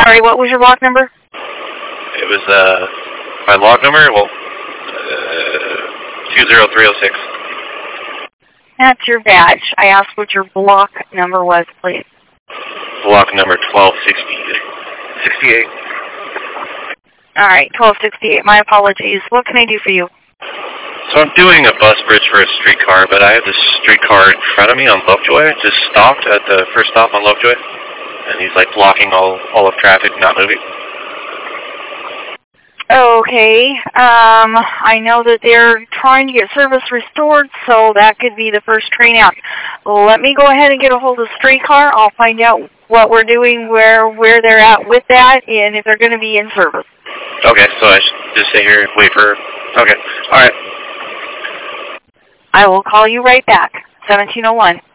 sorry, what was your block number? It was, my log number, 20306. That's your badge. I asked what your block number was, please. Block number 1268. All right, 1268. My apologies. What can I do for you? So I'm doing a bus bridge for a streetcar, but I have this streetcar in front of me on Lovejoy. Just stopped at the first stop on Lovejoy, and he's like blocking all of traffic, not moving. Okay. I know that they're trying to get service restored, so that could be the first train out. Let me go ahead and get a hold of the streetcar. I'll find out what we're doing, where they're at with that, and if they're going to be in service. Okay, so I should just stay here and wait for her. Okay, all right. I will call you right back. 1701.